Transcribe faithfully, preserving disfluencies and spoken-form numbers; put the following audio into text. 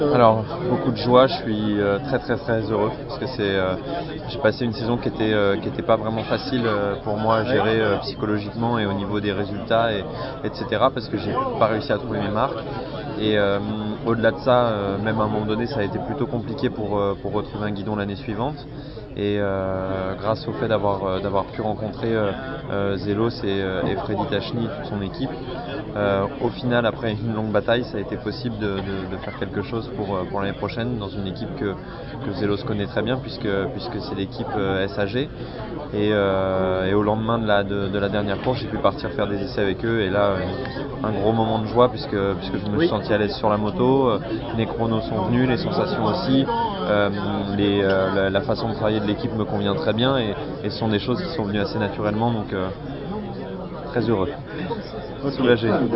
Alors, beaucoup de joie, je suis euh, très très très heureux parce que c'est, euh, j'ai passé une saison qui était, euh, qui était pas vraiment facile euh, pour moi à gérer euh, psychologiquement et au niveau des résultats, et, etc. parce que j'ai pas réussi à trouver mes marques. Et euh, au-delà de ça, euh, même à un moment donné, ça a été plutôt compliqué pour, euh, pour retrouver un guidon l'année suivante. Et euh, grâce au fait d'avoir, euh, d'avoir pu rencontrer euh, euh, Zelos et, euh, et Freddy Tachny, toute son équipe, euh, au final, après une longue bataille, ça a été possible de, de, de faire quelque chose pour, euh, pour l'année prochaine dans une équipe que, que Zelos connaît très bien puisque, puisque c'est l'équipe euh, S A G. Et, euh, et au lendemain de la, de, de la dernière course, j'ai pu partir faire des essais avec eux. Et là, euh, un gros moment de joie puisque, puisque je me suis senti à l'aise sur la moto. Euh, les chronos sont venus, les sensations aussi. Euh, les, euh, la, la façon de travailler de l'équipe me convient très bien. Et, et ce sont des choses qui sont venues assez naturellement. Donc, euh, très heureux, soulagé.